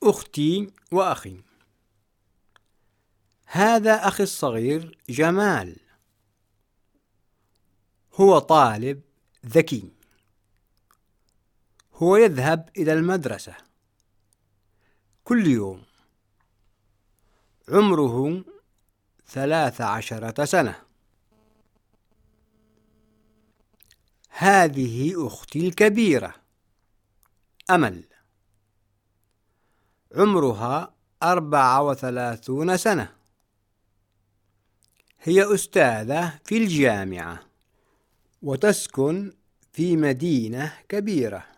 أختي وأخي. هذا أخي الصغير جمال، هو طالب ذكي، هو يذهب إلى المدرسة كل يوم، عمره 13 سنة. هذه أختي الكبيرة أمل، عمرها 34 سنة، هي أستاذة في الجامعة وتسكن في مدينة كبيرة.